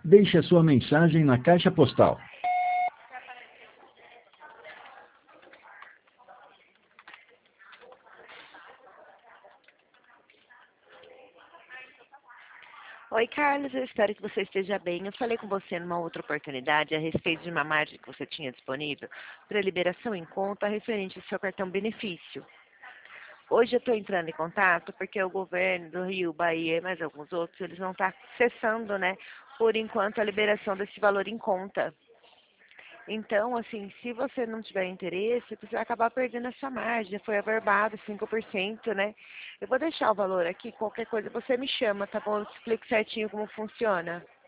Deixe a sua mensagem na caixa postal. Oi, Carlos, eu espero que você esteja bem. Eu falei com você numa outra oportunidade a respeito de uma margem que você tinha disponível para liberação em conta referente ao seu cartão benefício. Hoje eu estou entrando em contato porque o governo do Rio, Bahia e mais alguns outros, eles não estão cessando, né, por enquanto, a liberação desse valor em conta. Então, assim, se você não tiver interesse, você vai acabar perdendo essa margem. Já foi averbado 5%, né? Eu vou deixar o valor aqui, qualquer coisa você me chama, tá bom? Eu te explico certinho como funciona.